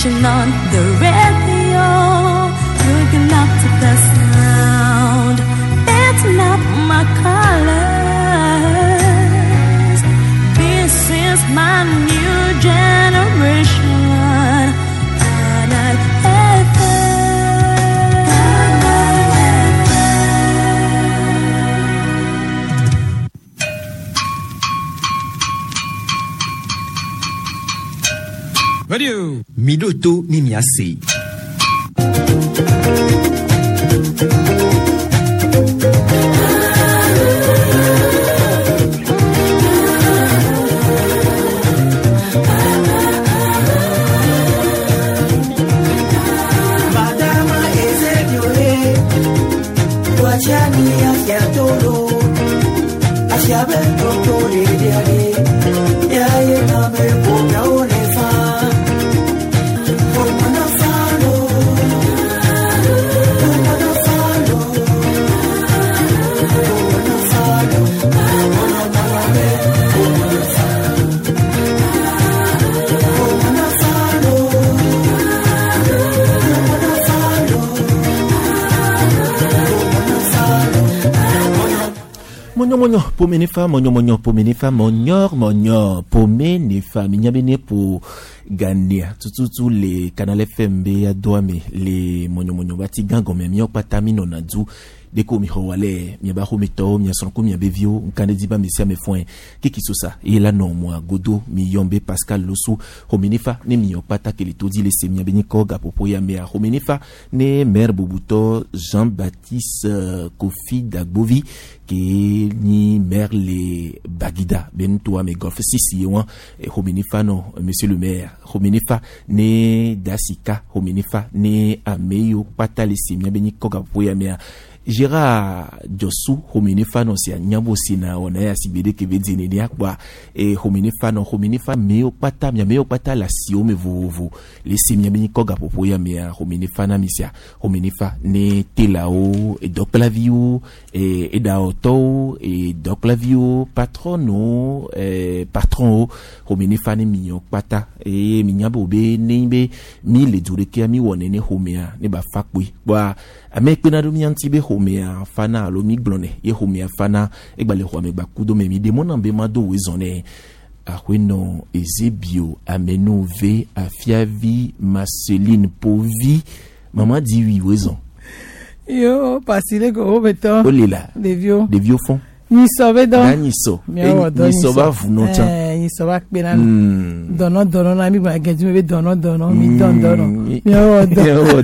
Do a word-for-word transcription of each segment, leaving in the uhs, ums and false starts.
station on the radio, drinking up to the sound, beating up my colors. This is my new generation. Planet F M. Radio Midoto Nimiase. Madama Ezekiole, Wachani Asiatolo, Asiabe Toto Rediale, Yaye Nabe Pogaone Fa. Monyo monyo pour menefa monyo monyo pour menefa monyor monyo pour menefa minyabene pour gania tututu les canal F M B ya doame les monyo monyo bati gangome miok patamino nadu deko mi howale mi ba ho meto mi sonko mi bevio nkande diba mesia me foin kiki sosa et là non moi godo mi yombe Pascal Losu hominifa ne mi opata ke to di le semia beni koga popo ya me hominifa ne mer Bobuto Jean-Baptiste uh, Kofi Dagbovi ke ni merle Bagida ben toi me golf sisi yon e hominifa no monsieur le maire hominifa ne Dasika hominifa ne ameyo pata le semia beni koga popo ya me Jira Josu hominifa no si anyambo sina ona ya sibede ke vedine ni akwa e hominifa no hominifa meo pata mia meo pata la sio me vovo le semia bini koga popo ya mea hominifa na misia hominifa ne telao e doklavio e e daoto e doklavio patrono e patron hominifa ne mio pata e minyabo be nembe mi le dureke mi wone ne homia ne ba fakwi wa amekpe na domi antibe homea fana alomi glone ye homea fana egbale ho amegba kudo memi de mon ambe mado wezone akweno ezebio ameno ve afiavi Marceline Povi maman dit oui wezon yo pasile ko beto olila devio devio fond ni sauve don ni so ni so ba vuno chan eh ni so ba pe na dono dono na mi ba geju me dono dono mi don dono yo do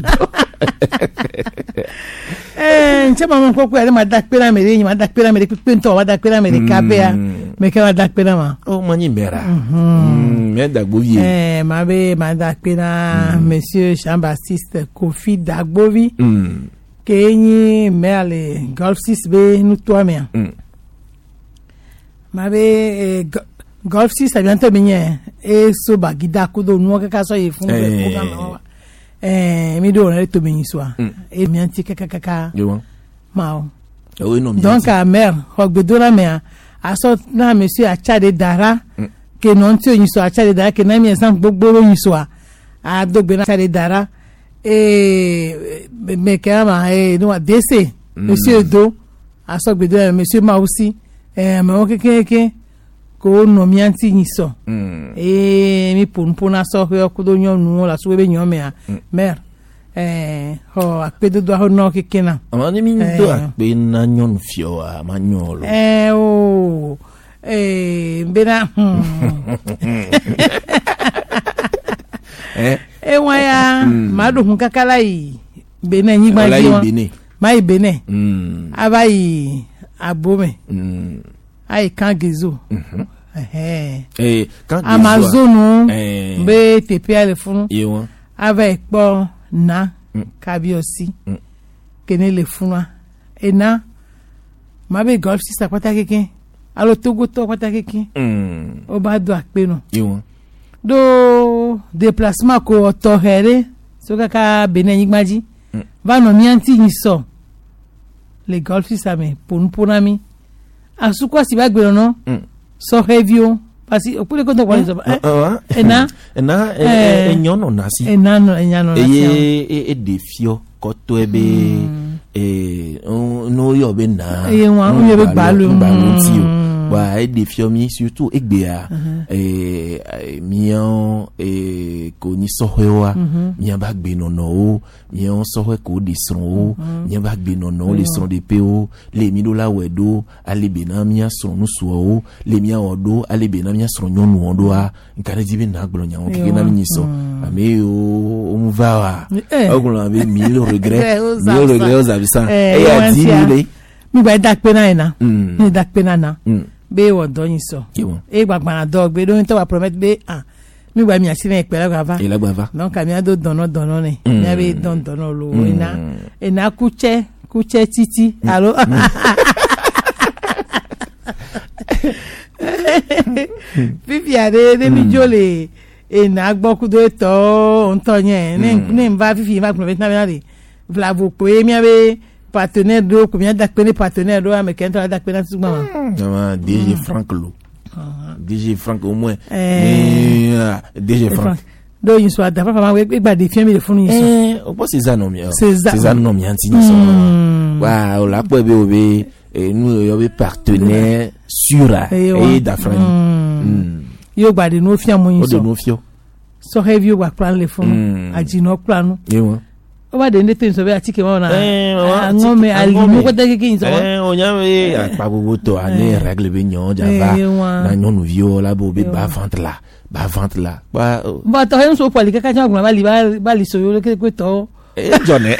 eh nchema mama kwa kwa ma dak pera mere ni ma dak pera mere pento ma dak pera mere kapea me ka ma dak pera ma oh mani mera mm me Dagbovi eh ma be ma dak pera monsieur Jean-Baptiste Kofi Dagbovi mm ke ni merle golf six be nu toi me ma be golf six a bientôt benye e so Bagida kudo nu ka so yi fun be programme eh mi do na to benyi so a e mi anti kaka kaka mao donc a mère hogbedo na me a so na monsieur a chade dara ke non ti oyin so a chade dara ke na mi ensan gbogbo oyin so a a dogbe na chade dara e me kama e no dese monsieur do a so gbedo monsieur Mausi eh me o kekeke ko no mi anti yin so e mi ponpona so ko kudo nyon nu la so be nyon me a mère eh ho akpedo do ho no kekena amani mi do akpe na nyon fio a manyolo eh o eh bena eh e waya madu hun kakala yi bena yin gba ji won mai bene mm abai abome mm ai kangezo eh eh kangezo Amazon be tepe ale fun yewo avec po na kabiosi kene le funwa ena mabe golf si sapata keke alo togo to pata keke mm o ba do akpe no yewo do déplacement ko to here so kaka benen yigmaji va no mi anti ni so le golf si sa me pon ponami asukwa si ba gbe no so review parce que pour les comptes quoi ça et na et na et nyon on asi et na no et nyon et et défio koto ebe et no yo be na et on on be balu wa et défio mi surtout egbea et mian et ko ni sohwa mian ba gbe nono mian sohwe ko disron mian ba gbe nono les son de po les midola wedo ale bena mian son no so les mian odo ale bena mian son nyonu odo a nkare dibe na gblo nyan o kike na mi so ame o mu va wa oglo ame mille regrets mille regrets aux absents et a dit le mi ba dak pe na ina mi dak pe na na be wo do yin so e gbagban do gbe do nto wa promet be ah mi gba mi asire ipe la gava e la gava donc ami ado dono dono ni mi ave don dono lo ina ina kuche kuche titi allo fifi ade de mi jole ina gboku do to nto yen ni ni mba fifi ma promet na be na de vla vo pe mi ave partenaire do combien d'acteurs partenaire do mais quand d'acteurs na sugma non D G Frank lo D G Frank au moins eh D G Frank do yin so ada papa we gba de fiemi le funu yin so eh o po c'est ça non mi c'est ça non mi anti ni so wa o la po be o be et nous yo be partenaire sûr et d'afran yo gba de no fiamu yin so o de no fio so heavy wa plan le funu aji no planu eh wa o ba de ndete nso be atike wona ngome ali mo ko dege kin so eh o nyame apa gogo to ane règle be nyon java na nyon nu vio la bo be ba ventre là ba ventre là ba ba to hen so pali kaka cha gba li ba li so yo ke ko to eh jone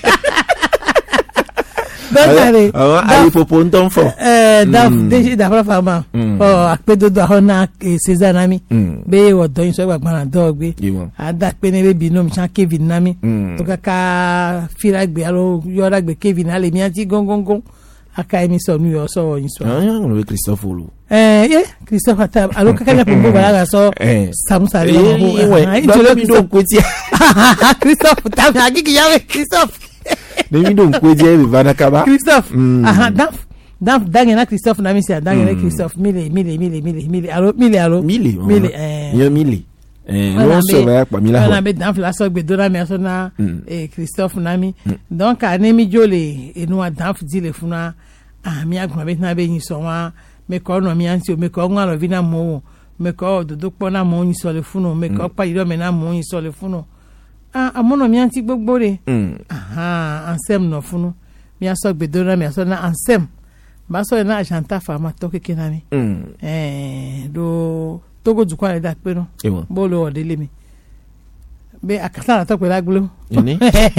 Dale. Ah, ali popo nton fo. Eh, da deji da fra fama. Oh, apedo do hona César nami. Be wo do yin so gbagban do gbe. Ada pe ne be binom chan Kevin nami. To kaka fira gbe alo yo da gbe Kevin ale mi anti gongongon. Aka emi so nu yo so yin so. Ah, yo no Christophe lo. Eh, yeah, Christophe ata alo kaka na pombo bala so. Samusa le mo. Eh, do mi do ko ti. Christophe ta agiki yawe Christophe. Demi donc quoi dire Vana Kaba Christophe ah daf daf dangue na Christophe na mi c'est dangue na Christophe mille mille mille mille mille allo mille allo mille mille eh yo mille eh non so va pas mille on a met daf la so gbe do na mi so na eh Christophe na mi donc anemi jole e no daf di le funa ah mi agun be na be yin so wa me ko no mi anti o me ko nwa lo vi na mo me ko dodo po na mo yin so le funu me ko pa iro me na mo yin so le funu ah amono mi anti gbogbo re aha ansem no funu mi aso gbedora mi aso na ansem ba so na ajanta fama to keke na mi eh do togo du kwa da pe no bo lo odele mi be akata to pe laglo ni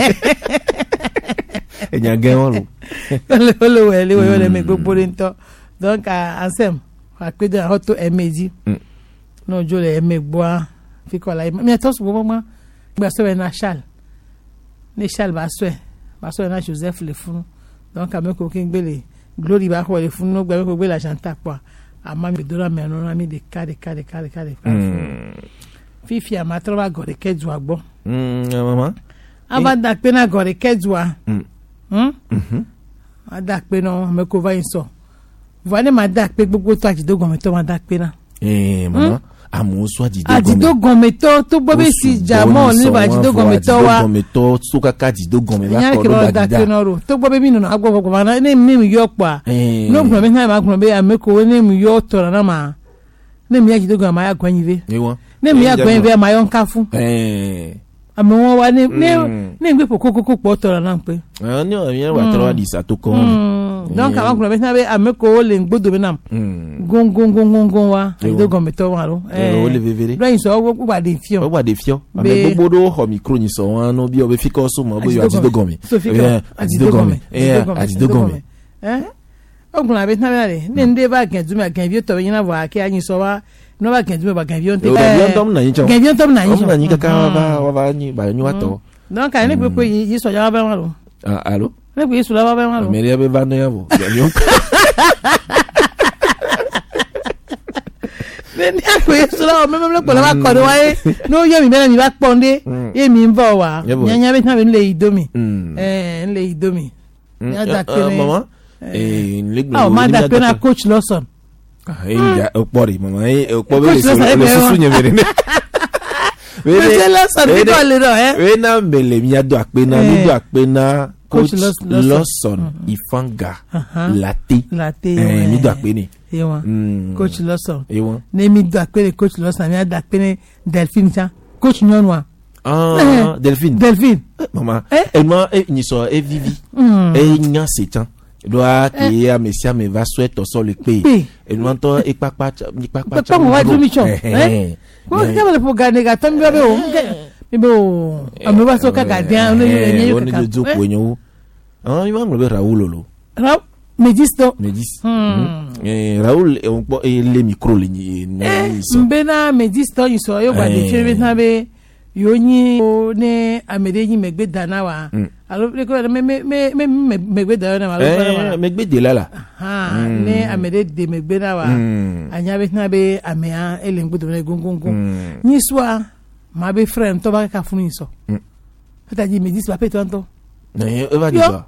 enya gen won lo lo we le we le mi gbogbo re nto donc ansem apedo hoto emeji no jo le emegbo fi ko la mi to so bo ma gba so na chal ni chal ba so ba so na Joseph le funu donc ame ko kin gbele glory ba ko le funu no gba ko gbele chanta po ama mi dora me no na mi de kare kare kare kare fifi ama trova gore keju agbo mm mama aba da pe na gore keju a hm mhm ada pe no me ko va inso vale ma da pe gbogbo to ajido gon me to ma da pe na eh mama amu so ajido ajido gometo to bobe si jamo ni ba ajido gometo wa gometo so kaka ajido gome ba ko do da kinoro to bobe mi no agbo gbogbo na ne mi yo pa no gbo me na ma gbo be ameko ne mi yo to na ma ne mi ajido gome ma ya gwanyive ne mi ya gwanyive ma yo nkafu eh amo won wa ne ne gbe pokokoko po to na pe eh ni o yen wa to wa di sa to ko donc avant que me na be ameko le ngbodo be nam gon gon gon gon gon wa do gon me to wa lo eh o le vevere do yin so wo gba de fion o gba de fion ame gbogbo do ho micro ni so wan no bi o be fi ko so mo bo yo ajido gon mi eh ajido gon mi eh ajido gon mi eh ogun la be na be le nde ba gan tu me gan bi o to yin na wa ke ayin so wa no ba gan tu me ba gan bi o te gan tom na yin cho gan bi o tom na yin cho na yin kaka ba wa ba ni ba ni wa to donc ani pe pe yi so ja ba wa lo ah allo ne pe su la ba ba wa lo me ria be ba no ya bo yo ni ako yesu la o me me ko la ba ko ni wa e no ye mi be ni ba ponde e mi nbo wa nyanya be na be nle idomi eh nle idomi ya da pe mama eh le gbo ah ma da pe na coach Lawson Inga opori mama e opori Coach so Lawson, le eh, susu nyemere. Coach Lawson, Wene- people le do, eh? Wena mbele mi ado akpena mi Eh. do akpena Coach Coach Lawson. Lawson Ifanga Uh-huh. Latte. Latte, Eh ouais. mi do akpeni. Ewa. Mm. Coach Lawson. Ewa. Ne mi do akpene Coach Lawson, mi do akpene Delphine cha. Coach Nyonwa. Ah, Eh. Delphine. Delphine. Mama, Eh? e ma e ni so e vivi. Mm. E nya setan. Doa ki a mesia me va souhaiter so le pe. Pe. E no to e papa ni papa. Papa mo wa do mi cho. Eh? Ko ka le po gane ga tambi ba o. Mi bo. Ame ba so ka gardien, no ni ni on est de ko nyo. Ah, il va me Raoul lo. Ra Medisto. Me dis. Hmm. Eh Raoul e on e le micro le ni ni so. Mbena Medisto yi so yo gba de fi be na be yo ni o ne amede yin megbe dana wa. Alo le ko me me me me megbe dana wa. Eh me gbe de la la. Ha ne amede de megbe na wa. Anya be na be amea ele ngbudo na gungungun. Ni soa ma be frère to ba ka funu so. Ata ji Medisto ba pe to nto. Eh e va di Yo. ça.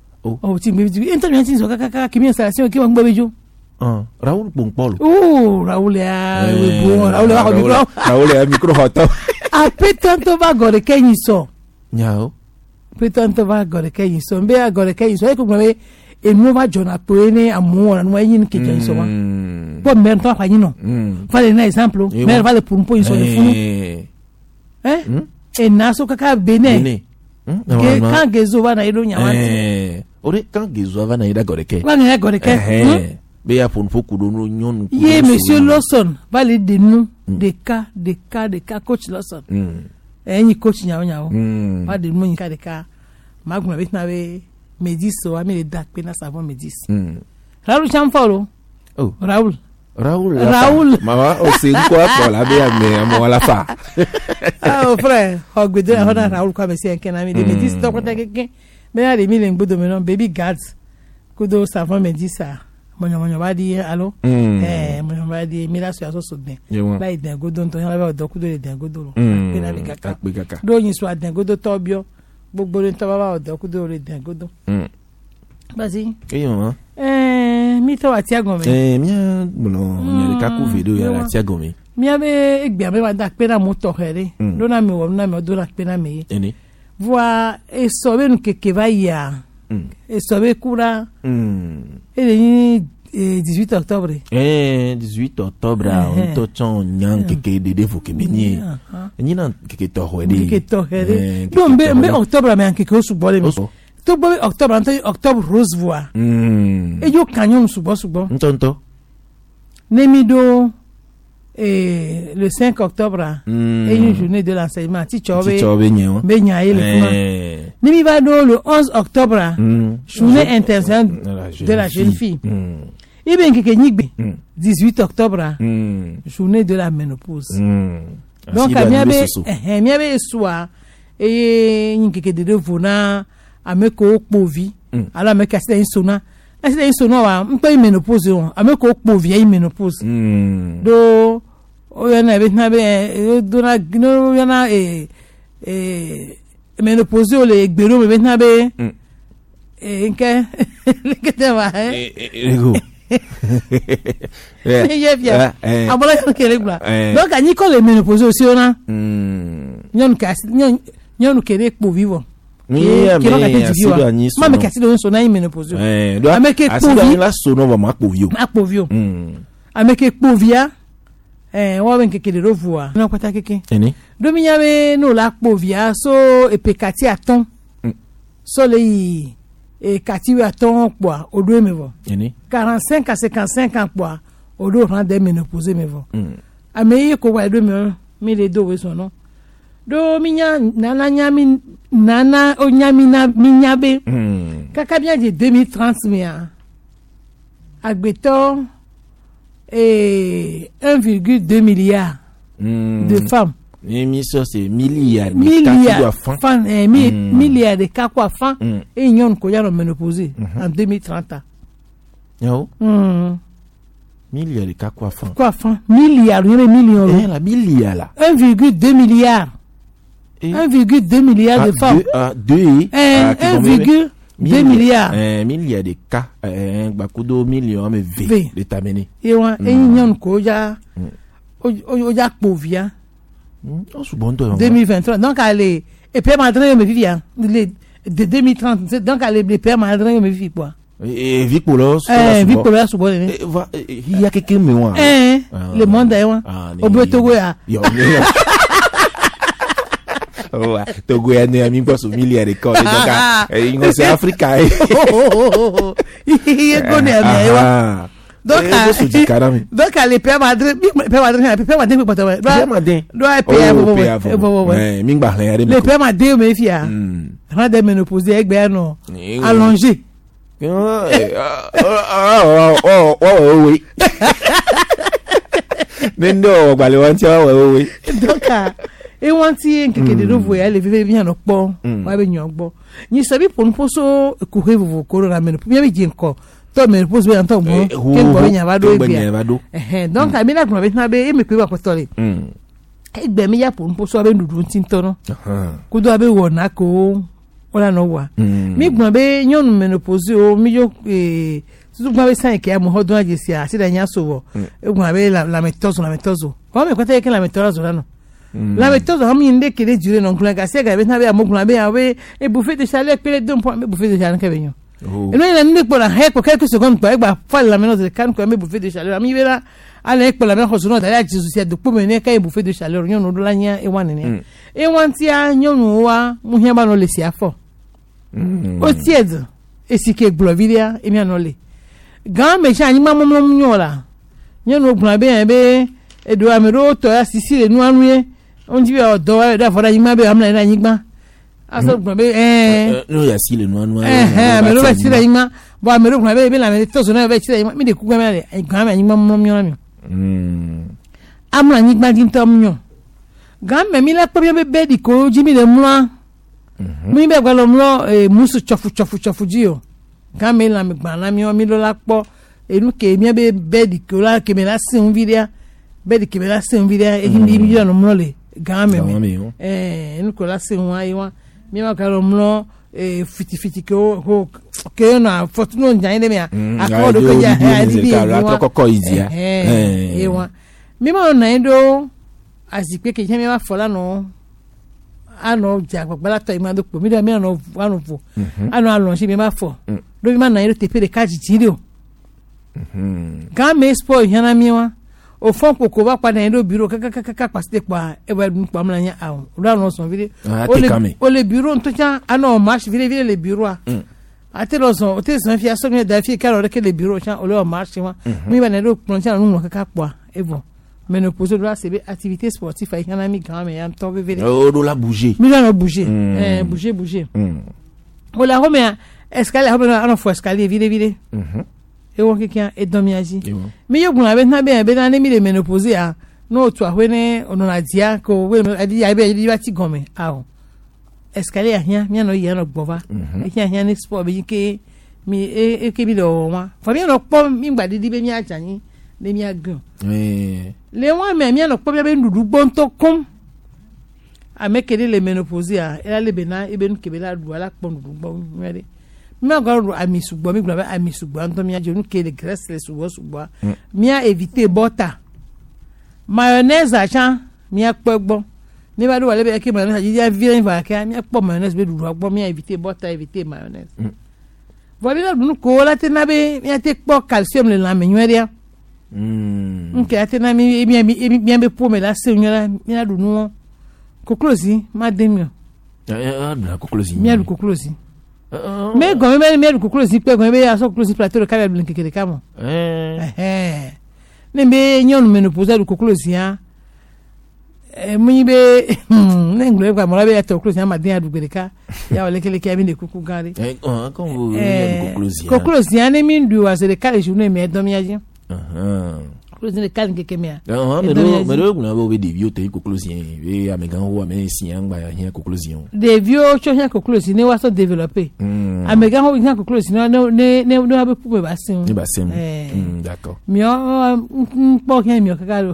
Oh ti me bi internet so ka ka ki mi installation ki wa ngba bejo. Ah, Raoul Pompolo. Oh, Raoul ya we bon, Raoul wa ko micro. Raoul ya micro hoto. A pe tanto ba gore kenyi so. Nyao. Pe tanto ba gore kenyi so. Mbe a gore kenyi so e ko gbe e nu ba jona to ene amu na no yin ke kenyi so wa. Po mer to fa yin no. Fale na example, mer vale pour un po so de funu. Eh. Eh? E na so kaka bene. Bene. Ke kan gezo ba na ido nyawa. Eh. Ore kan gezo va na ida goreke. Wa na gore ke. Eh. Be ya pon poku do no nyon. Ye monsieur Lawson vale de nous des cas des cas des cas coach Lawson. Mm. Eh ni coach nyawo nyawo. Mm. Pas de nous ka de cas. Magma bit na we Medis so ami le dak pe na savon Medis. Mm. Raoul Chamfalo. Oh, Raoul. Raoul. Raoul. Mama, o se quoi pour la be me amo la fa. Ah oh frère, ogbedo na hoda Raoul kwa mesi enke na mi de Medis to kwata keke. Me na de mi le ngbodo me no baby guards. Kudo savon Medis a. Monyo monyo ba di allo. Eh monyo ba di mi la so aso so den. La iden godo nto yan la ba do kudo le den godo lo. Pe na bi kaka. Pe kaka. Do yin so aden godo to bio. Gbogbo le nto ba ba do kudo le den godo. Mm. Basi. Eh mama. Eh mi to ati agon me. Eh mia bono nya ka ku video ya la tia gomi. Mi ave egbe ave ba da pe na mo to here. Do na mi wo na mi do na pe na me. Eni. Voi e so be nu keke va ya. E so be kura. Mm. E ni dix-huit octobre. Eh dix-huit octobre on to chon nyang keke de de fo ke benye. Ni na keke to ho de. Keke to here. Do mbe mbe octobre me anke ko su bole mi. To bo octobre anto octobre rose voix. Mm. E yo kanyon su bo su bo. Ntonto. Nemi do et le cinq octobre Mm. et une journée de l'enseignement ti chobe. Ti chobe nyen. Be nyaye le kuma. Eh. Nemi va do le onze octobre. Mm. Journée internationale de la jeune fille. Mm. Ibe nkeke nyigbe Mm. dix-huit octobre Mm. journée de la ménopause. Mm. Donc a miabe eh miabe soa et nkeke de devona ameko okpovi. Alors ameka sita insona. Sita insona wa mpe ménopause on ameko okpovi ay ménopause. Mm. Do o yana be na be do na no yana e e ménopause o le gbero me be na be e nke le te va eh ego. ye bien abola ke le bla donc ani ko le ménopause aussi ona mm nyon ka nyon nyon ke le po vivo mi ya me asido ani so ma me kasi do so na ménopause eh do ameke asido ani la so no va ma po vio ma po vio mm ameke po via eh wa ben ke ke de revoir no kwata keke eni do mi yabe no la po via so e pekati aton so le e kati we aton poa odo me vo eni quarante-cinq à cinquante-cinq ans poa odo ran de ménopause me vo ameye ko wa do me mi le do we so no do mi nya nana nya mi nana o nya mi na mi nya be kaka bien de deux mille trente mia agbeto et un virgule deux milliard de femmes. Et mi so c'est milliard milliard fan eh mi milliard de cas quoi fan et nyon ko ya no ménopause en deux mille trente. Yo. Mm. Milliard de cas quoi fan. Quoi fan milliard, il y a millions. Eh la milliard là. un virgule deux milliard. un virgule deux milliard de femmes. Ah deux un virgule deux milliards eh milliards de cas eh bakudo million mais v de tameni et wa e nyon ko ja o ja povia on se bon toi deux mille vingt-trois donc allez et père madrin me vivia de deux mille trente donc allez les père madrin me vivia quoi et Vicolos eh Vicolos so bon il y a quelqu'un mais moi eh le monde est wa au Togo ya oh Togo ya ne ami boss milliard de corps donc il c'est Africa il connaît mais donc donc les père madrin père madrin père madrin peut pas père madrin doit payer bon eh mi gba le le père madrin me fia rendre ménopause egbe non allongé oh oh oh oh oui nendo gbale wan ti oh oui donc e wan ti nkeke de novo ya le vive bien no po wa be nyon gbo ni sabi pon poso courir vous corona ménopause bien bi nko to ménopause be anto mo ke gbo nya ba do e eh donc ami na gbo be na be e me pe wa ko tole egbe mi ya pon poso be ndudu tin tono ko do abe wona ko ola no wa mi gbon be nyon ménopause o mi yo eh tu gbon be san ke am hodun ajesi a si da nya so wo egbon be la la metozo la metozo ko me ko te ke la metozo la no la metozo ha mi inde ke de jure non kula ka se ga be na be amogun be awe e bouffée de chaleur pe deux point me bouffée de chaleur ke be nyon e no ina ndi po la he ko quelques secondes pa egba fa la menozo de kan ko me bouffée de chaleur mi be la ala e po la me ko so no da ya ji so de po me ne ka e bouffée de chaleur nyon no do la nya e wan ne e wan ti a nyon wa mu hia ba no le si afo o tiède et si que glovilia et bien nolé grand méchant anima momom nyola nyono gbon be be e do amero to ya sisi le nu anu on dit o do da fora yima be amna na yigba aso gbon be eh no ya si le nu anu eh amero be si le yima bo amero gbon be be la me to so na be si le yima mi de ku gba me grand me yima momom nyola mi mm amna yigba din tom nyon grand me mi la po be be di ko jimi le mwa mi be gba lo mlo e musu chofu chofu chofu jio ga me la me gba na mi o mi lo la po enu ke mi be be di ko la ke me la sin video be di ke me la sin video e mi mi lo mlo le ga me eh enu ko la sin wa yi wa mi ma ka lo mlo e fiti fiti ko ko ke na fortune njan de mi a akodo ko ja e di bi wa ko izia eh e wa mi ma na ndo asipe ke je mi wa fola no ano ja gbala to imado po mi da mi ano ano fo ano alon se mi ma fo do mi ma na iro tepe de kaji ti o mhm ga me spoil yana mi wa o fon koko ba pa na iro biro kaka kaka pasite pa e ba dun pa mla nya a o da no son vide o le o le biro nto cha ano marche vide vide le biro a ate lo son o te son fi aso mi da fi ka ro ke le biro cha o le marche wa mi ba na iro ploncha no kaka pa e bon ménopause doit c'est activité sportive avec un ami grand mais en temps vivre oh do la bouger mi la bouger eh bouger bouger o la home escalier home na fo escalier vide vide mhm e won kikan e domi aji mi yo gun abe na be be na mi le ménopause a no to ahwe ono na dia ko we adi ya be adi ba ti gome a o escalier ahia mi no ye no gbova e hia hia ni sport be ke mi e ke bi do wa fa mi no po mi gba didi be mi ajani le mi agun eh le wa me mi no po be ndudu gbonto kun amekele le ménopause a ela le bena e be nu kebela du ala pon ndudu gbon mere mi agoro ami sugbo mi gba ami sugbo anto mi ajo nu ke le graisse le sugbo sugbo mi a éviter butter mayonnaise a chan mi a po gbon ni ba do wale be ke mayonnaise ji ya viren va ka mi a po mayonnaise be dudu gbon mi a éviter butter éviter mayonnaise voilà nu ko la te na be mi a te po calcium le la menweria mm nke ate na mi mi mi be po me la se nyola mi na du nu koklozi ma demio ah na koklozi mi a du koklozi mais gomme me mi a du koklozi pe gomme be aso koklozi plateau de kabel blink keke kamo eh eh ne be nyon ménopause du koklozi ha eh mi be ne ngule kwa mo be to koklozi ma den adu gbereka ya ole kele ke mi de kuku gari eh kon wo koklozi koklozi ne mi ndu wa se de kale ju ne me domi aji ah close ne kan ke kemia ah mais do mais do na bo be de vieux te koklozi e amegan ho ame si an gba ya hia koklozi de vieux cho hia koklozi ne wa so développer amegan ho hia koklozi ne ne ne no abe pu be ba sin ne ba sin mm d'accord mi o po hia mi o kakalo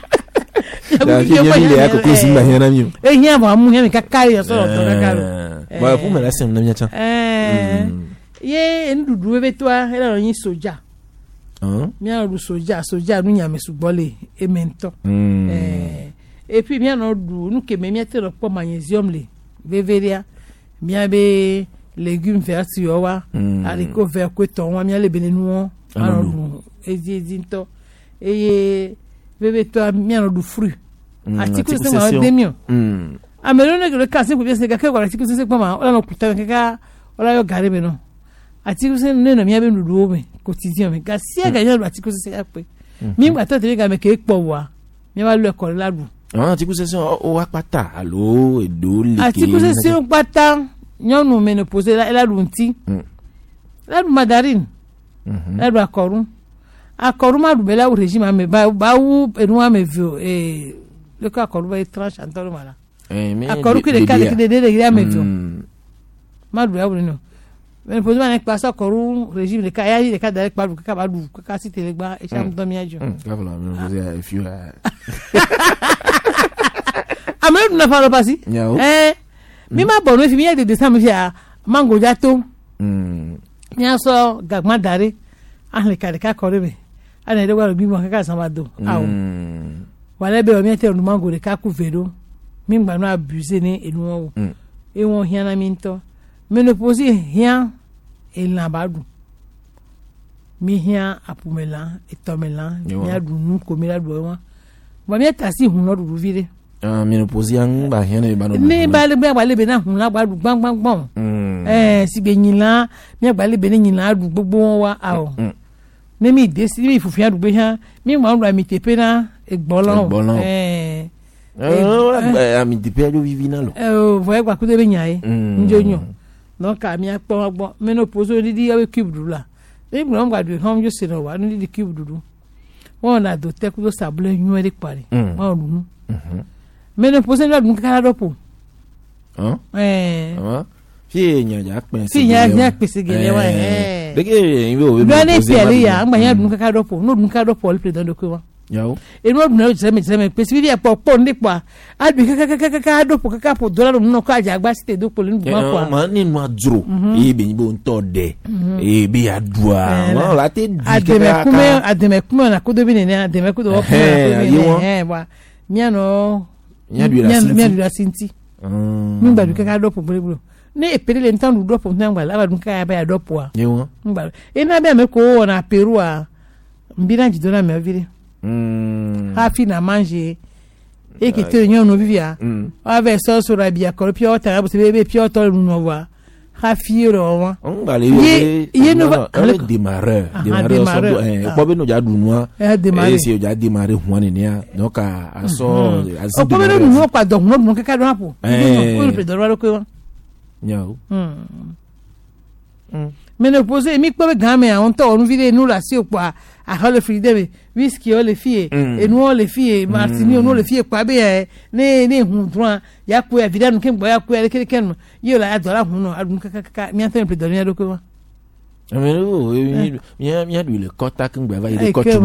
la fi mi le ya koklozi ba hia na mi e hia ba mu hia mi kakari so to kakalo Ba pour me la sem na miacha. Eh. Ye ndudu bebe toa ela yin soja. Hein? Mia du soja, soja nu nya mesugbole e mento. Eh. Et puis mia no du nu ke me mia te po magnesium le. Veveria. Mia be légumes verts yo wa. Haricot vert ko ton wa mia le benenu. Alors ezi zinto. Et bebe toa mia no du fruit. Article c'est ma demio. Mm. Amelone que le cas c'est bien c'est que quoi article c'est pas mal. On a putain que on a yo garé mais non. Article c'est ne no mia be du do me quotidien me ga si ga yo article c'est après. Mi ngba to te ga me ke po wa. Mi wa lo ko la du. Ah article c'est o wa pata allo e do le. Article c'est o pata nyon no me no poser la la lunti. La du mandarine. Mhm. La du akoru. Akoru ma du bela o régime me ba ba u enu me vio e le cas akoru ba tranche antoro mala. Eh mais akoru que le cas de de de me vio. Ma du ya bu no. Mais pour moi nek passe akoru régime le cas ya le cas de pa du ka ba du ka si tele gba e cham do mi ajo. Ka voilà me poser if you Amelu na fa lo pasi. Eh mi ma bono fi mi ya de décembre fi a mango jato. Mm. Mi aso gagma dare. Ah le cas de ka akoru be. Ana de wa bi mo ka san ba do. Awo. Wala be o mi te o mango de ka ku vedo. Mi ngba no abuse ni enu won. E won hia na mi nto. Menopause hia e na badu. Mi hia apumela e tomela. Mi adu nu ko mi adu won. Ba mi ta si hun no du vire. Ah menopause an ba hia na ba no. Ni ba le ba le be na hun la badu gbang gbang gbang. Eh si be yin la, mi gba le be ni yin la adu gbogbo won wa awo. Ne mi de si mi fufi adu be ha, mi ma nra mi tepe na egbolon. Eh eh ami tepe adu vivi na lo. Eh voye gba ku de be nyae. Njonyo. Donc a mi akpo gbo menopause di di awe cube du la. E mi gba du hom jo se no wa ni di cube du. Won na do te ku do sable nyu e de pare. Won du nu. Mhm. Menopause no dun ka dopo. Hein? Eh. Ah. Fi nya ja pin si. Fi nya nya pese gele wa eh. De ke yin wo we. Do ne pele ya, ngba nya dun ka dopo. No dun ka dopo le president do ko wa. Yawo. E no dun no jeme jeme pese bi ya po po nipa. Adu ka ka ka ka dopo ka ka po dollar no ka ja gba site do po le ndu ma kwa. Ma ni no aduro. E be nbo nto de. E be adua. Won la te di ka. Ademe kume ademe kume na ko do bi ne ademe ko do ko na eh wa. Mia no Mia du la sinti. Mia du la sinti. Mm. Ngba du ka ka dopo bole bole. Ne epere le ntan du dopo ngba la ba du ka ya ba ya dopo a. Yewo. Ngba. E na be me ko na Peru a. Mbina ji dona me vire. Mm. Ha fi na manger. E ki te nyon no vivia. Mm. Ave so so rabia ko pio ta bo se bebe pio to no wa. Ha fi ro wa. Ngba le ye. Ye no va le démarreur. Démarreur so eh po be no ja du no. E si o ja démarrer ho ne ne a. Donc a so azi. O po be no no pa do no no ka do apo. Ko le pe do ro ko wa. Nyao. Mm. Mm. Menopause mi po be gan me on to on vide nu la si o pa a le freedom whisky o le fie e nu o le fie martini o nu le fie pa be ne ne hu droit ya ku ya vida nu ke gbo ya ku ya ke ke no yo la adora hu no adun ka ka mi ante pe do ni do ko wa. Mais no mi mi du le kota ke gbo va ile kotu.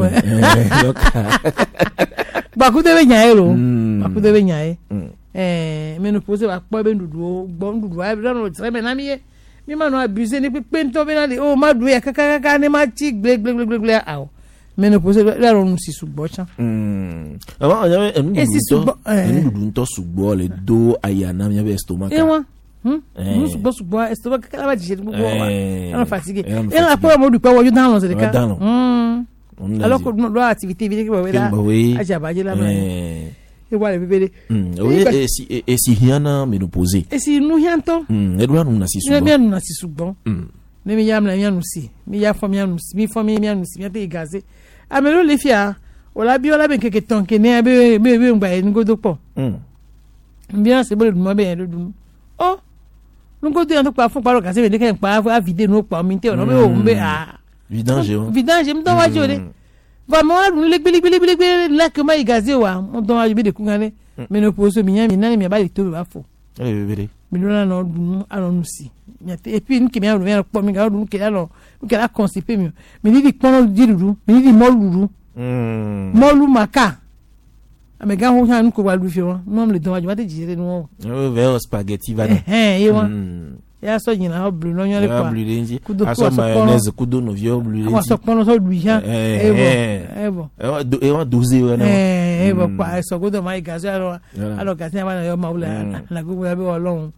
Ba ku de be nya e lo. Ba ku de be nya e. Eh menopause ba po be ndudu gbo ndudu a be no tre me na mi e. Mi ma no abuse ni pe nto be na de o ma du ya kaka kaka ni ma chi gble gble gble gble aw menopause la ron si sugbo cha mm aba anya enu du enu du nto sugbo le do ayana mi be stomach e wa hm nu sugbo sugbo stomach kala ba jije gbogbo wa ana fatigue e la po mo du pe wo ju down se de ka hm alors que do activité bi ke bo we da aja ba je la ma e wale bebele mm o e si e si hiana menopause e si nu hianto mm e do anu na si sugbo ne mi na si sugbo mm ne mi yam na mi anu si mi ya fo mi anu si mi fo mi mi anu si mi te gaze amelo le fia o la bi o la be keke ton ke ne be be be ngba e ngodo po mm bien se bole du mo be en du oh ngodo en to pa fun paro gaze be de ke pa a vide no pa mi te o no be o mbe a vidange vidange mi don wa jode va mo adu le gbili gbili gbili la ke ma igaze wa mo don wa be de kungane menopause mi yan mi na mi ba le to be ba fo eh bebe mi do na no du anu si mi ate et puis nki mi anu mi po mi ga du ke la no ke la constipé mi mi ni di pon di dudu mi ni di moludu mm molu maka ame ga ho han ko walu fi won mo le don wa jumate jire ni won o ve spaghetti va no eh e won ya so nyina ho blu no nyon le kwa aso mayonnaise kudo no vieux blu wa so pono so du ya e bo e bo e wa douze wa no eh e bo kwa so kudo mai ga so alo alo ga tin ma yo ma ula na go be Ọlọ́run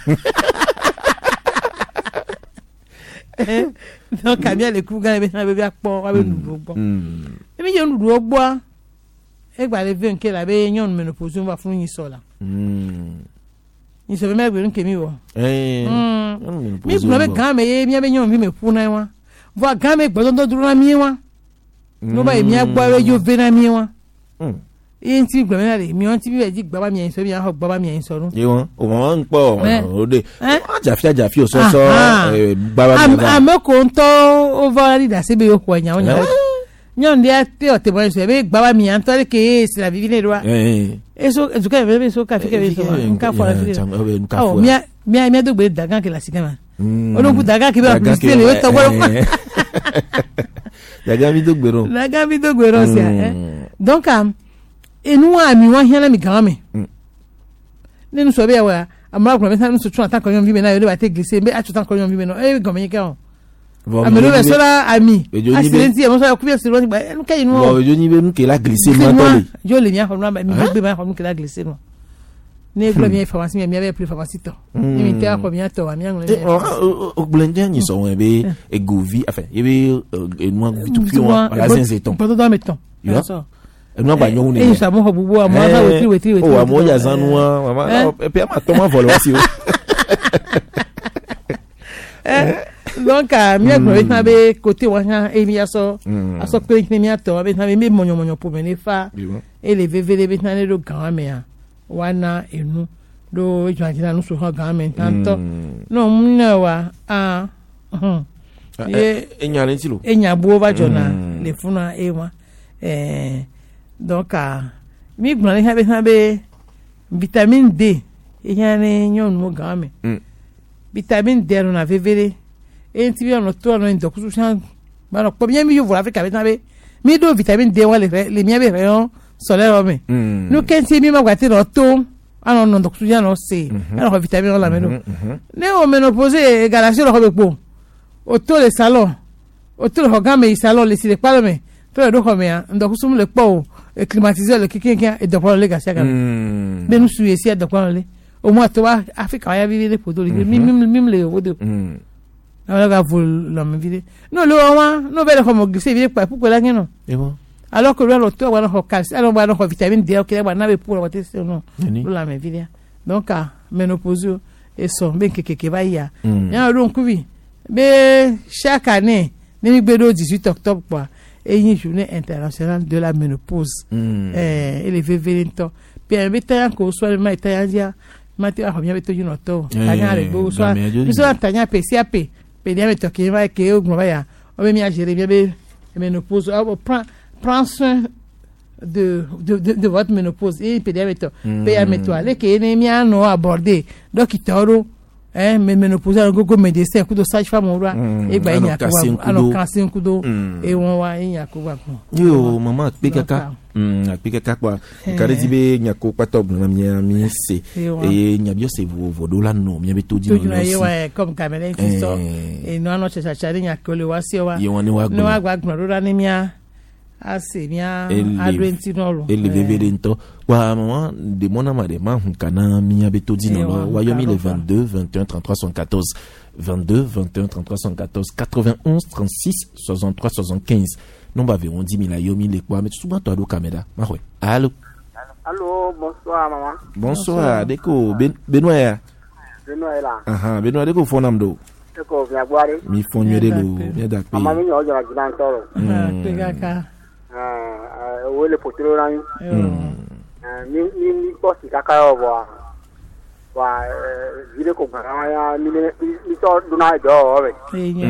non kabia le ku ga be na be apo wa be nudu gbo e mi je nudu ogbo e gba le ve nke la be yon menopause wa fun yin sola mm ni se be me gbe nke mi wo eh mi gbo be gan me ye mi be yon mi me fu na wa vo gan me gbo do duro na mi wa no ba mi agbo we yo ve na mi wa mm e nti gbo me na le mi on ti bi be ji gba ba mi yin so bi ha gba ba mi yin so ru ye won o mo npo o de ajafi ajafi o so so gba ba mi am am ko nto over da se be yo ko nya o nya nyon dia te o te bo so be gba ba mi an to ke si la vivine ro eh eso eso ka be so ka fi ke be so nka fo la fi oh mi mi mi do gbe dagan ke la sikama ológun dagan ke be publicité le to wo dagan mi do gbero dagan mi do gbero si eh donc am enu ami won hian mi gan mi nínú so be wa amara ko me san so tun atan ko yon bi me na yo le ba te glisse be atu tan ko yon bi me no e gan me ke on amelo be so la ami accident e mo so ku be si ro ni ba en ke inu o jo ni be nu ke la glisse mo to le jo le mi a ko na mi be ba ko nu ke la glisse no ne glo mi pharmacie mi be plus pharmacie to ni mi te ko mi ato ami an le o blende ni so won be e govi enfin e be enu vitu fi won la senseton po to do meton yo enu agba nyon ni e sa mo bubu amo sa wetri wetri wetri o amo ya zanu wa mama pe ma to ma volo si o eh donc a mi agbo na be côté wa han e mi aso aso pe ni mi ato be na me monyo monyo po me ne fa e le vevele be na le do gan me a wana enu do jwanjina no so ha gan me tanto no mna wa ah e enya le ti lo enya bo ba jona le funa e wa eh donc a mi gbon le ha be na be vitamine D e yani nyon mo gan me vitamine D no na vevele e ti bi ono to no ndo kusu shan ba no po mi mi yo vo Africa be na be mi do vitamine D wa le le mi be rayon solaire me no ken ti mi ma gwa ti no to ano no ndo kusu ya no se ano ko vitamine la me no ne o menopause galaxy lo ko be po o to le salon o to le ga me salon le si le pa me to le do ko me ndo kusu le po e climatiser le kikin e do po le ga sia ga be nu su e si do ko le o mo to wa Africa ya bi le po do mi mi mi le o do alors ga vol la me vide no lo wa no be le ko mo gise vide pa pu ko la ngeno e bon alors que le docteur va no calcium alors va no vitamine D ok va na be pour la tester non lo la me vide donc a ménopause et son ben que que va ya ya lo nkubi be chaque année ni gbe do dix-huit octobre quoi et une journée internationale de la ménopause eh et les vévélinto bien be tan ko so le mai tan ya mati a bien be to you to tanya le go so so tanya pe si ape pe dia me to ki va ke o gba ya o be mi a gérer bien be ménopause a prend prends soin de de de, de votre ménopause et pe dia me to pe ya me to ale ke ni mi ano aborder docteur eh me ménopause go go médecin ku do sage femme ora e gba yin akuba ano kansin ku do e won wa yin akuba ko yo mama pe kaka mm pe kaka kwa kare ti be nyako pato na mi mi se e nya bio se vo vodo la no mi be to di no yo e comme camera ti so e no ano cha cha nya ko le wa si wa no wa gba gbon ro ni mi a ase mi a adwenti no lo e le vevere nto wa mama de mona ma de ma hun kana mi be to di no wa yo mi le vingt-deux vingt et un trente-trois soixante-quatorze vingt-deux vingt et un trente-trois soixante-quatorze quatre-vingt-onze trente-six soixante-trois soixante-quinze non ba ve on dit mi la yo mi le kwa mais souvent to do caméra ma ouais allô allô bonsoir maman bonsoir deko Benoît Benoît là aha Benoît deko fonam do deko via boire mi fonnyere lo mi da pe mama mi o jara gidan toro pe kaka ah o le potro ran mi mi mi posti kaka o wa wa vile ko bara ya mi mi to duna do o be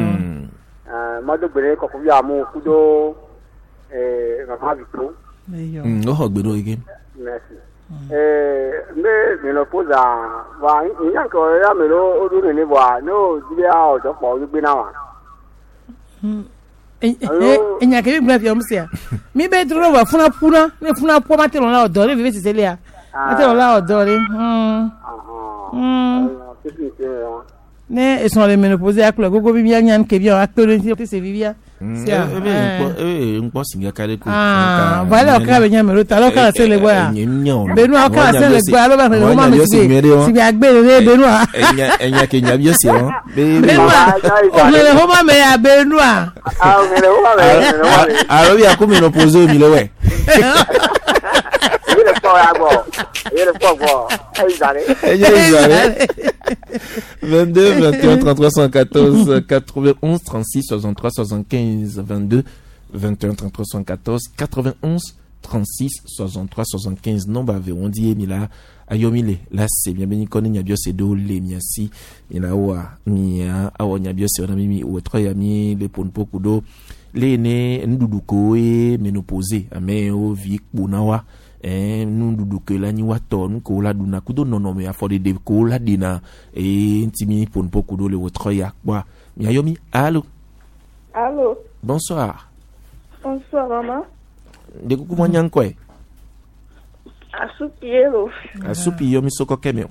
ah ma do bere ko ko ya mu kudo eh ma vitro mm o ho gbero again merci eh me me lo poza wa yan ko ya me lo odu ni wa no dire a o jo po gbe na wa enya ke bi am sia mi be dro wa funa puna ne funa po ma te lo la odo le vi se le ya ma te lo la odo le mm mm ne e sono le menopause a kula gogo bi mi nyan ke bi a akpere ti se vivia sia eh un po singa kare ku ah vale o ka be nyame rota lo ka se le boya benu o ka se le boya lo ba le o ma me si si bi agbere le benu a enya enya ke nya bi o se won benu a o le ho ma me ya benu a ah me le ho ma me a ro bi a ku menopause mi le we il est fort agora il est fort bon vingt-deux, vingt et un, trente-trois, soixante-quatorze, quatre-vingt-onze, trente-six, soixante-trois, soixante-quinze, vingt-deux, vingt et un, trente-trois, soixante-quatorze, quatre-vingt-onze, trente-six, soixante-trois, soixante-quinze. Non, bah, on dit, mais là, ayomile, là, c'est bien, bien, qu'on y a bien, c'est deux, les miasi, il a oua, mia, awa, y a bien, c'est un ami, ou trois, yami, les ponpo, kudo, les né, nduduko, et ménopausé, mais, au vi, bunawa, eh nundudu ke la ni waton ko la duna kudo nono me afode de ko la dina e ntimi ponpo kudo le wotro ya kwa mi ayomi allô allô bonsoir bonsoir maman de kuku mo nyanko e asupielo asupi yomi soko keme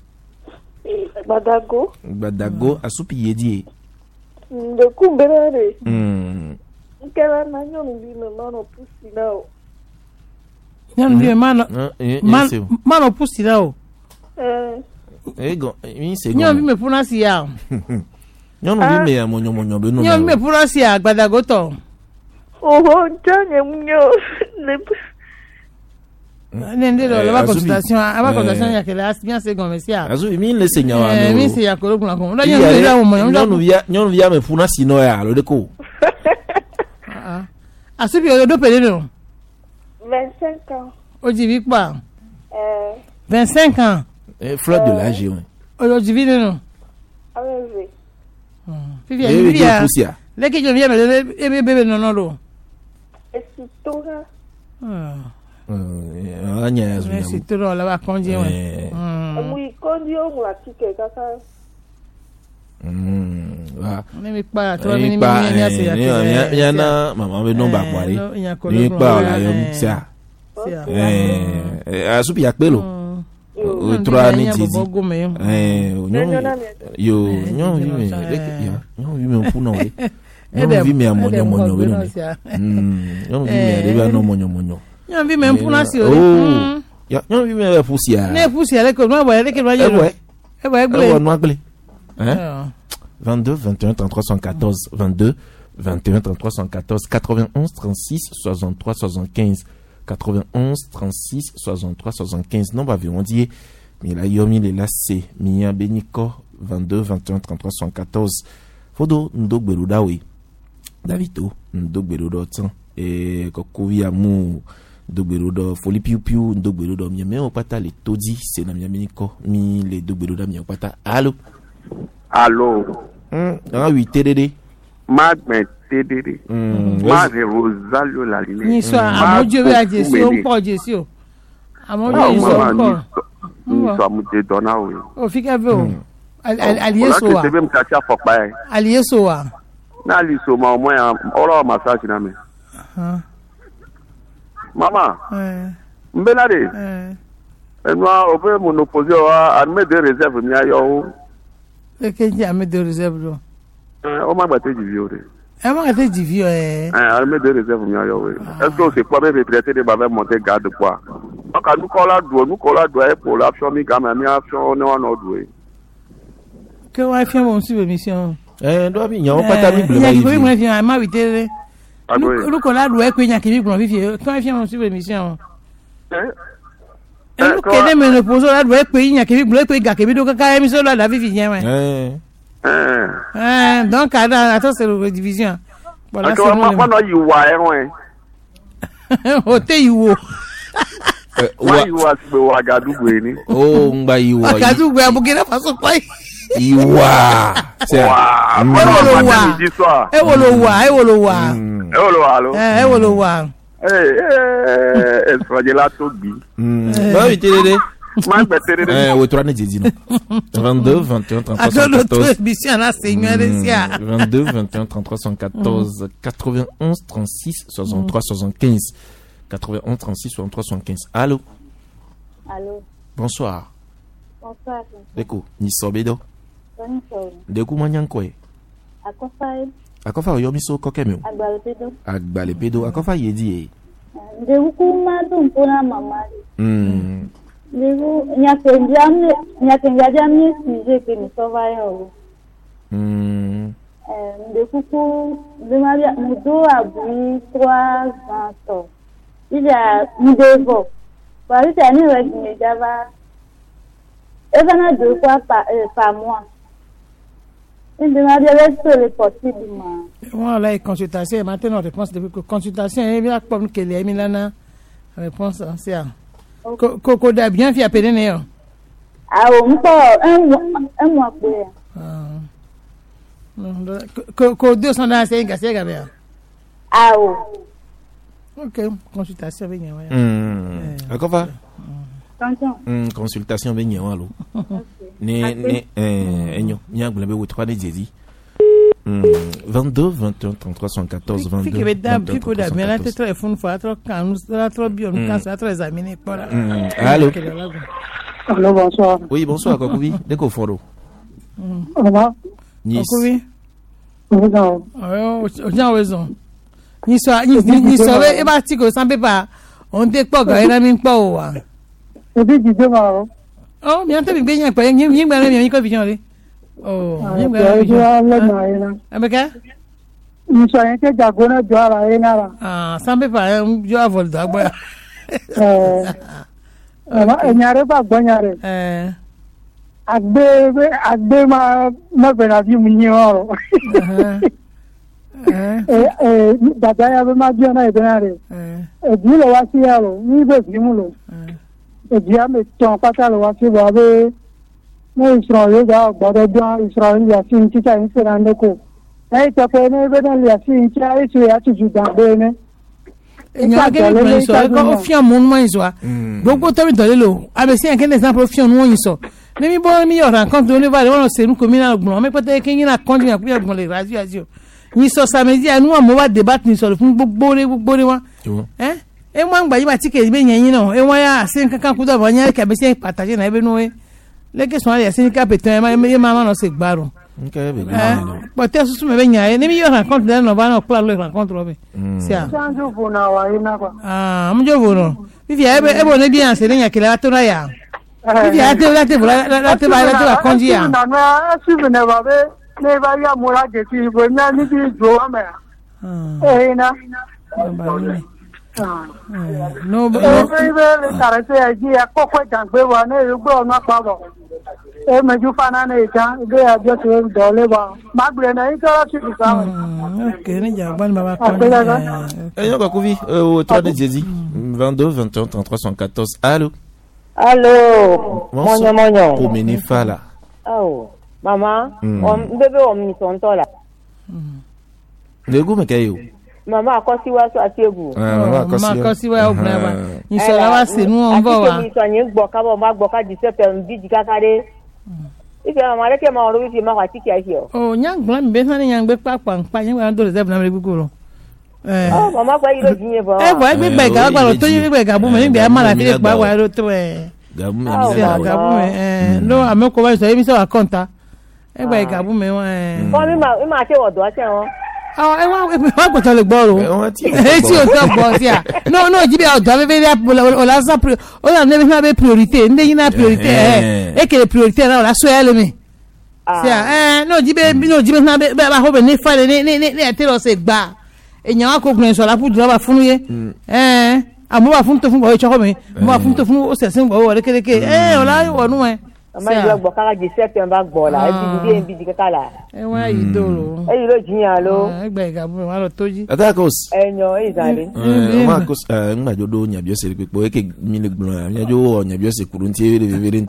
Gbadago Gbadago asupi yedi de kumbere mm nkela na nyomi bi me mano pusi na o Nyan bi mano mano pusi la o eh ego mi se nyan bi me puna si ya nyan bi me ya monyo monyo be no nyan bi me puna si ya Gbadago to oho ntanye munyo le nende lo la consultation aba consultation ya que la bien c'est comme ça azu mi le senya wa no mi se ya ko kuna ko nyan bi la mo nyan bi nyan bi me puna si no ya lo de ko ah asubi o do pele no vingt-cinq ans. Aujourd'hui, quoi Euh. vingt-cinq ans. Eh, fleur de l'âge, oui. Aujourd'hui, non. Ah oui. Vivi, Vivi. Les qui viennent, les bébés, non, non, non. Et c'est tout là. Ah. Euh, Agnès. C'est tout là, là-bas, conduit, oui. Oui, conduit, on l'a tiqué, ça. Hmm, wa. Ni pa to ni mi ni ase ya. Ni ya na mama we no ba kware. Ni pa la yo sia. Eh, asupi ya pelo. O trois ni titi. Eh, yo, yo vi me. Ya, yo vi me fu no we. Yo vi me amonyo monyo we no. Hmm, yo vi me de ba no monyo monyo. Yo vi me fu na si o. Ya, yo vi me fu sia. Ne fu sia le ko no ba le ke ba yo. Eh ba gble. Eh, no gble. Hein? vingt-deux, vingt et un, trente-trois, soixante-quatorze, vingt-deux, vingt et un, trente-trois, soixante-quatorze, quatre-vingt-onze, trente-six, soixante-trois, soixante-quinze, quatre-vingt-onze, trente-six, soixante-trois, soixante-quinze. Non, bah, on dit, mais là, yomi, les là, c'est, Mia Beniko, vingt-deux, vingt et un, trente-trois, soixante-quatorze. Fodo, ndok beluda, oui. Davito, ndok beluda, tiens, et, kokovi amu, ndok beluda, foli piu piu, ndok beluda, mia, mais au pata, les todi, c'est na Mia Beniko, mi, les ndok beluda, mia, au pata. Allô? Allô. Hum, ah oui, T D D. Magme T D D. Hum, Magme Rosalio la ligne. Ni so amojo we ajesi o npo jesi o. Amojo yi so npo. Ni so amojo dona o. O fika ve o. Aliye so wa. O la ke tebe mtacha fokpa e. Aliye so wa. Na ali so ma o mo ya oro massage na me. Ah. Mama. Eh. Mbenade. Eh. Enwa o pe monopose o adme de réserve mi ayo. Le kenji ame de réserve do. Eh, o ma gba te jivi o re. E ma te jivi o eh. Eh, adme de réserve mi ayo we. Est-ce que c'est quoi même retraité de baba monter garde quoi? Donc nous kola do, nous kola do e pour l'option mi ga mi option ne wa no do e. Que wa fi mo sur émission. Eh, do bi yan o pata mi ble ma yi. Ma yi mo fi ma wi tere. Nous kola do e ko yan ki mi gbon fi fi. Kan fi mo sur émission. Eh? Nous kede me ne poso la do e pe yan ki mi gbon e pe ga ke bi do ka émission la da fi fi yen. Eh. Eh. Eh, donc attends c'est la division. Voilà, c'est moi moi no yiwa e won. O te yiwo. Eh, wa yiwa ti be wa Gadugu ni. Oh, ngba yiwa. Gadugu e Burkina Faso pa. Iwa. C'est wa. E wo lo wa, e wo lo wa. E wo lo wa lo. Eh, e wo lo wa. Eh, eh, es fragile to bi. Hmm. Ba wi T D D. Ma betere. Eh, o trois ne dit non. vingt-deux, vingt et un, trente-trois, soixante-quatorze. vingt-deux, vingt et un, trente-trois, soixante-quatorze, quatre-vingt-onze, trente-six, soixante-trois, soixante-quinze. quatre-vingt-onze, trente-six, soixante-trois, soixante-quinze. Allô? Allô? Bonsoir. Bonsoir. Deko, ni sobedo. Bonsoir. Deko manyankwe. Akofai. Akofa yo miso kokemeo. Agbalepedo. Agbalepedo. Akofa yedi. Ndeku madu mpona mama. Mm. Ndeku nyakenjamne nyakenjamne sije ke ni sovayo. Mm. Eh ndeku ku ndemaria mudo abui trois ans. Ija mudevo. Bari tani wajine java. Evana deux fois par par mois. Voilà, et consultation. Maintenant, réponse depuis que consultation, il y a comme qu'elle est Milana. Réponse, c'est ça. Coco da bien fait appeler Néo. Ah, on peut un mois pour. Coco deux cents dans c'est un gars, ah, ok, consultation avec Néo. Encore pas? Consultation avec Néo, allô. Ne ne eh enyo nyagula be trois de Jésus. vingt-deux, vingt et un, trente-trois, soixante-quatorze, vingt-deux. Fique beda fique da mais là téléphone faut trop quand là trop bien quand ça trop examiner pas. Allô. Allô, bonsoir. Oui, bonsoir Kokubi, de ko foro. Comment? Kokubi. Oui, non. Oh, on a raison. Ni so ni ni so e ba ti ko san paper. On te po ga ina mi po wa. E bi di de ma. Oh, bien te bien bien pas ni ni ba ni ko vision le. Oh, ni ba ni la na ina. Abeka? Ni so en ke jagona jo ara ina ra. Ah, san paper jo avol da gba. Eh. Ama enyare ba gbanyare. Eh. Agbe agbe ma ma bena bi mu ni oro. Eh eh dada ya be ma bi na ibenare. Eh. E bi lo wa si aro, ni be bi mu lo. Eh. E bi ame ton pata lo wa si bo abe no Israel ga gbodo do Israel ya sin ti ta in serande ko. E te ko ne be na ya sin ti a isu ya ti ju da be ne. Nya ke ni so ko ofian mo nmo iso a. Gbogbo to mi to le lo. Abe si en ke example ofian mo iso. Ne mi bo mi yo rencontre oni va won se nu communal ogbon. Me pete ke yin na konji ya ku ogbon le radio azio. Ni so samedi anu mo wa debate ni so fún gbogbo re gbogbo re won. Eh? E mo ngba yi ba ti ke be yen yin na. E won ya se nkan kan ku do bo yan ke be se pàtàkì na be nu e. Leke so ya se ni ka petan e ma ma no se gbaro. Okay, be. Eh? But te susu me be yan. Ne mi yo rencontre no ba na kula lo rencontre obe. Si a. Chanjo funa wa ina kwa. Ah, mo jo bono. Vivi e be e bo ne bi an se nya ke la to na ya. Vivi a te la te la la te ba la te la konji ya. Na na su ne ba be ne ba ya mo la de ti bo na ni bi jo ame. Eh na. No, no. Eh be be tare se ji a ko ko jan gbe wa ne gbo na pa bo. E me ju fana ne ja be a jo se do le ba. Ma gbe na i ko ti bi sa. Okay, ne ja ban baba ko. Eh yo Kokubi, au trois de Jésus. vingt-deux, vingt et un, trente-trois, soixante-quatorze. Allô. Allô. Monyo monyo. Pour Menifala. Oh. Mama, on bebe on mi son tola. Legu mekayo. Mama akosi wa so ategu. Ah, mama akosi wa obna ba. Ni so la wa se nu on bo wa. Ni so yin gbo ka bo ma gbo ka di se pe bi di kakare. Ife mama le ke ma oro bi ma wa ti ki ahi o. Oh, nyang glan be san nyang be pa pa pa nyang wa do reserve na me guguro. Eh. Oh, mama kwa iro jinye bo. Eh, bo gbe gbe ga gba lo to yin gbe ga bu me ngbe ma la fi gba wa ro to eh. Gabu me ni gabu me eh. No, ameko wa so e mi so akonta. Egba igabu me won eh. Ko mi ma mi ma se odo ase won. Ah, e wa wa gbo to le gboro. Won ti. E ti o to gbo ti a. No, no, jibe odo be be o la sa o la ne be priorité, nde yin na priorité eh. E ke priorité na o la so ele mi. Si a eh no jibe no jibe na be ba ho be ni fa ni ni ni e te lo se gba. Eyan wa ko gun so la fu duro ba funu ye. Eh, amu ba fun to fun bo e choko mi. Mo ba fun to fun o se sin bo wo le keleke. Eh, o la wo nu e. Ma yo gbo kara ji September gbo la e bi di bi di kala. E wa yi dolo. E yi lo jiyan lo. E gba igabu wa lo toji. Atakos. Enyo e zare. Eh, ma kos ngba jodo nya bi o se pepo e ke mi le gbon nya jo o nya bi o se kuru nti e re nto.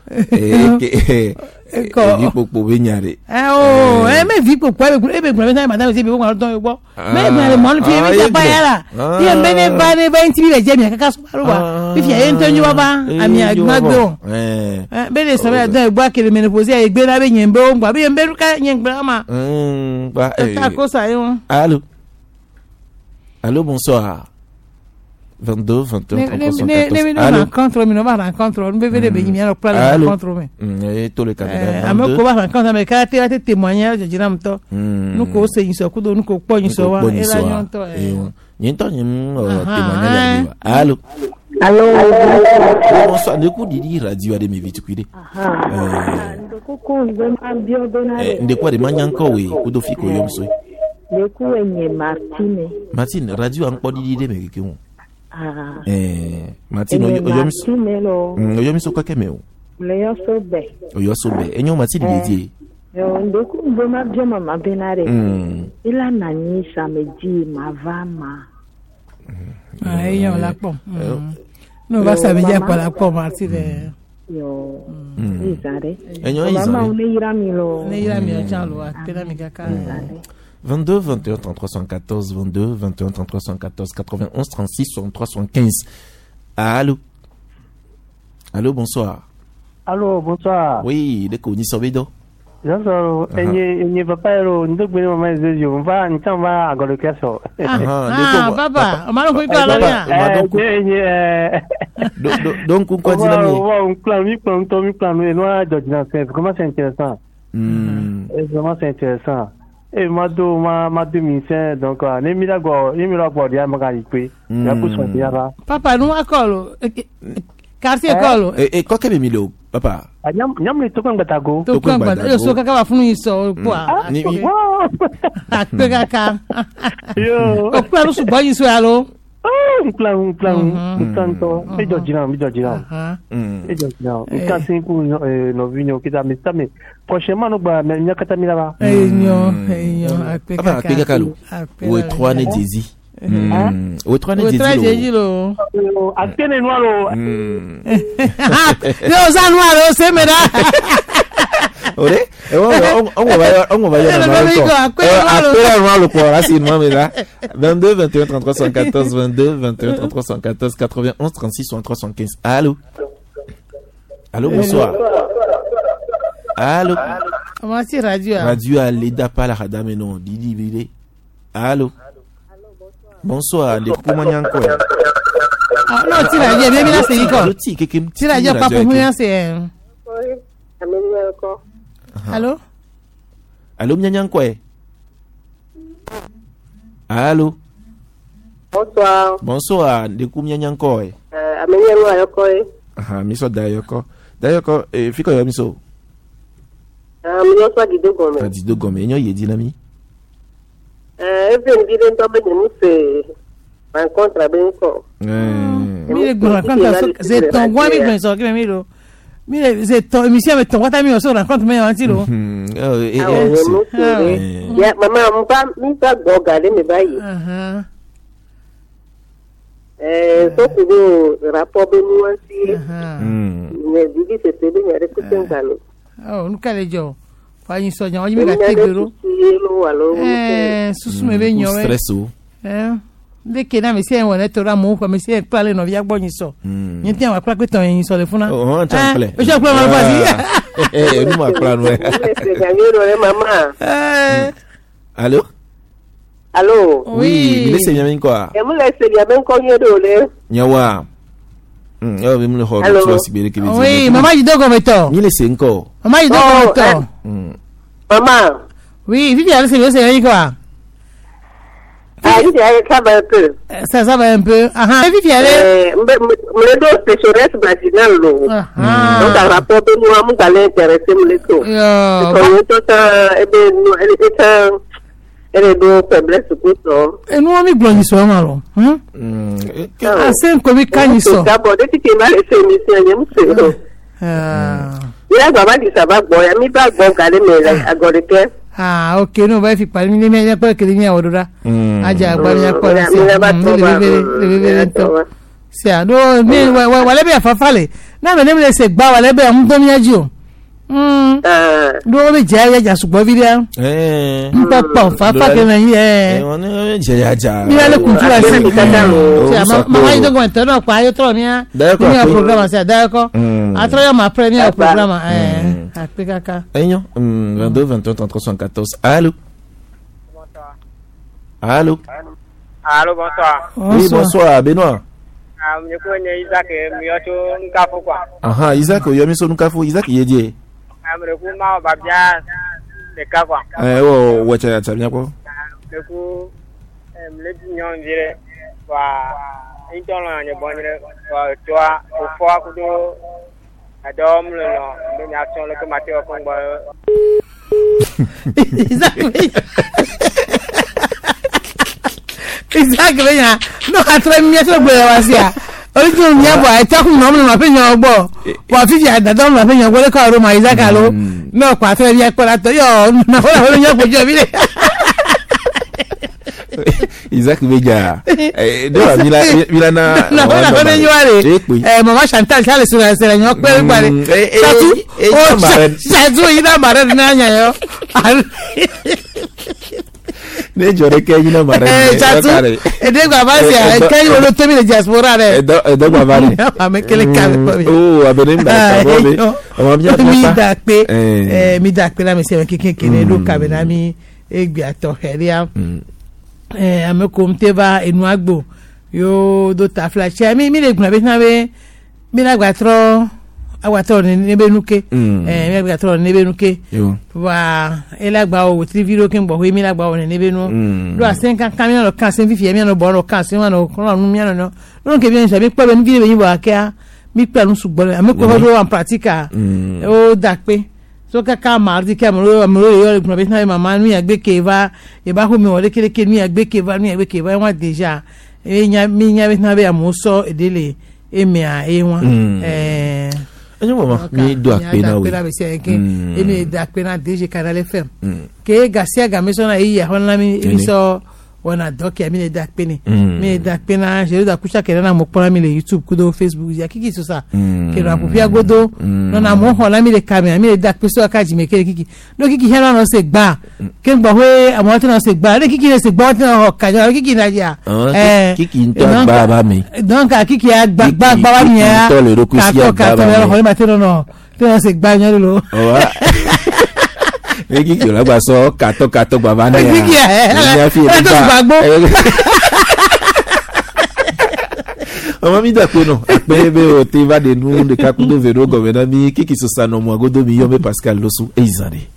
eh vi popo benyare eh oh eh me vi popo e be gbe na madam se be won don yo me gbe mo fi mi ta pa yara ye me ne ba ne ba nti le je mi kaka so wa fi ye ntonju wa ba ami agbagbo eh be le so be don egbo akere menopause e gbe na be yen be o gba be yen be ruka yen gbe ma mm ba eh ta ko sa yon allô allô bonsoir vingt-deux, vingt et un, trente-trois, soixante-quatorze. Allô. Rencontre, mais non pas rencontre. On peut venir bénir alors pour la rencontre mais. Et tous les candidats. À me quoi rencontre mais quand tu as tes témoignages, je dirais m'to. Nous ko c'est une so kudo nous ko po une so wa et là nyonto. Nyonto nyum témoignage. Allô. Allô. Bonsoir, de coup Didi radio a de me vite cuide. Ah. Ndoko ko ndema bio donare. Ndeko de manyanko we kudo fiko yomso. Ndeko enye Martine. Martine radio an ko Didi de me kekun. Ah. Eh, Martine oyomiso. Oyomiso kwa kemeo. Leyo sobe. Oyo sobe. Enyo Martine bidi. Yo ndoku ndoma bia mama benare. Ila nanyisa meji mavama. Ah, enyo la pom. No va saber ya kwa la pom Martine. Yo. Izare. Enyo izare. Mama une iramilo. Ne iramilo chalo apela mikaka. vingt-deux, vingt et un, trente-trois, soixante-quatorze, vingt-deux, vingt et un, trente-trois, soixante-quatorze, quatre-vingt-onze, trente-six, soixante-trois, soixante-quinze. Allô? Allô, bonsoir. Allô, bonsoir. Oui, de Koni Sobedo. Bonsoir. Et n'y va pas, nous devons nous mettre des yeux. On va, nous sommes à le casso. Ah, papa, on m'a envoyé par là. Donc, on continue. On plan, on plan, on plan, et nous, c'est vraiment intéressant. Vraiment, c'est intéressant. Et ma do ma ma demi-saint donc ne mi la go ni mi la go dia ma ga ipe ya bu so dia ba papa nu akolo quartier akolo e ko ke mi lo papa nyam nyam ni to ko ngata go to ko ngata yo so kaka ba funu iso kwa ni akpe kaka yo o kwa lu su bo iso alo un plan un plan tanto e do gira mi do gira e do gira un casin pour no vinho que da me também prochainement no ba me nyakata mi la ba eh nyo eh nyo akpe kaka akpe kaka lo o trois ne desi o trois ne desi lo akpe ne noir lo yo za noir o se me da ore on on va on va y aller après le pour là c'est moi mais là vingt-deux, vingt et un, trente-trois, soixante-quatorze, vingt-deux, vingt et un, trente-trois, soixante-quatorze, quatre-vingt-onze, trente-six, soixante-trois, soixante-quinze. Allô. Allô, bonsoir. Allô. Comment c'est radio? Radio à l'Eda pas la radame non Didi Bide. Allô. Bonsoir, de Poumanyanko. Ah non, tu radio bien bien c'est quoi? Tu radio pas pour moi c'est Allô? Allô, Mnyanyanko. Allô? Bonsoir. Bonsoir, de coup Mnyanyanko. Euh, amenyero ayoko. Ah, miso dayoko. Dayoko, eh, fiko yo miso. Ah, miyo swa gido gome. Ah, gido gome, nyo yedi nami. Euh, even gide ntobe de muse rencontre benko. Eh. Mi le rencontre, c'est ton gwa mi ben so ki mi lo. Mi c'est ton émission avec ton what ami so rencontre mais antilo. Oh, et ya mama mpa mi ta go gale me bayi. Ah. Eh, so kudo rapport be mu ansi. Ah. Ne digi se tebe ne rekute ngalo. Oh, nunca le jo. Fa yin so jan, o mi ga tegero. Eh, susu me be nyo. Stresso. Eh. De que na me se won e to ra mo ko me se pale no via gbo yin so. Yin ti an wa pla pe ton yin so le funa. Oh, on chan ple. O se pla ma ba si. Eh, nous ma plan ouais. Maman. Eh. Allô? Allô? Oui, laissez bien bien quoi. Et vous laissez bien bien quoi yedo le. Nyawa. Hmm, yo bi mu le ho to sibere ke bi. Oui, maman il doit comme toi. Ni laissez encore. Maman il doit comme toi. Maman. Oui, viens aller c'est c'est rien quoi. Ah, il y a ça va un peu. Ça ça va un peu. Ah ah, viens aller. Eh, me do spécialiste basical lo. Ah. Donc un rapport de moi mon galé intéressé me le tout. Yo. Comme tout ça et ben nous elle est elle est de faiblesse pour ça. Et nous on mi blongi so malo. Hein? Ah, c'est comme quand so. D'abord depuis que m'a laissé émission, je me suis. Ah. Il a pas dit ça va bon, il mi pas bon galé mais agora que ah, ok, no vai ficar para mim nem é para que linha odora. Aja agora já pode ser. Se a do me wala be afafale. na me ne me se gba wa le be am to mi ajo mm eh do be je ya ja supo video eh nta pa fa fa ke me eh won ni je ya ja mi le kultura si ma ma ito go ento no pa yo tro ni a ni a programa se da ko atro ya ma pre ni a programa eh a pe kaka enyo vingt-deux vingt-et un trente-trois soixante-quatorze allô allô allô bonsoir oui bonsoir Benoît ah me ko ne Isaac mi yo to nkafu kwa aha Isaac yo mi so nkafu Isaac yeje amre ku ma ba bia de ka kwa eh wo wo cha cha nya ko le ku em le nyon dire wa intolo nya bonire wa toa o fo ku do adom le no me nya son le ko mateo ko ngba exactly ya no atra mi so gbe wa si a oju mi abo ai ta kun no ma pe yan ogbo wa fi fi adadon ma pe yan gole ka ro ma Isaac lo no pa fe bi e pora to yo na ho ho yan pojo bi le Isaac Meja eh do mi la mi la na na ho na yo are eh mama Chantal sale sura sere yan pe gbare tatu o tatu ina mare na nya yo ne jore ke ina mare eh tatu e de gba ba se e ke yo lo to mi le diaspora re e do e do gba ba ni a me kele ka ko mi oh abene nda ka bo mi o ma bi mi da pe eh mi da pe la me se ke ke ke lo ka be na mi egbe ato heria eh ameko mteba enu agbo yo do ta flash mi mi le gun be na be mi la gba tro agbatọ ni nebenuke eh mi agbatọ ni nebenuke wa elagba o tri video ke ngbo mi lagba o ni nebenu do asen kan kan mi no kan sen fifi mi no bo no kan sen wa no ko no mi no no no ke bi en se mi pe be ni video yin bo akia mi pe nu sugbon ami ko do en pratica o da pe so ka ka mardi ke mo mo yo ko be na mama mi agbe ke va e ba ho mi o le kele ke mi agbe ke va mi agbe ke va wa deja e nya mi nya be na be amoso edele e mi a e won eh enyo mama mi do apena we mm emi da apena D J Canal F M ke Garcia Gamesona yi ya honna mi mi so wana doki mi ne da apena mi da apena je da kucha ke na mo pona mi le YouTube kudo Facebook ya kiki so sa ke na popia godo no na mo hola mi le camera mi le da peso akaji me ke kiki no kiki hena no se gba ke gba we amo ti no se gba le kiki le se gba ti no ho kajo kiki na ja eh kiki nto gba ba mi donc kiki ya gba gba ba mi ya to le roku si gba ba mi matero no te no se gba yan lo e kiki la gba so kato kato baba na kiki ya fi gba Mama mi da kono pe be o te va de nous de kakudo vero governor mi kiki so sano mo agodo mi yo me Pascal Losu e izare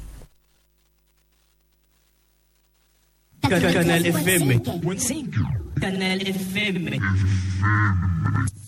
Canal F M. Canal F M.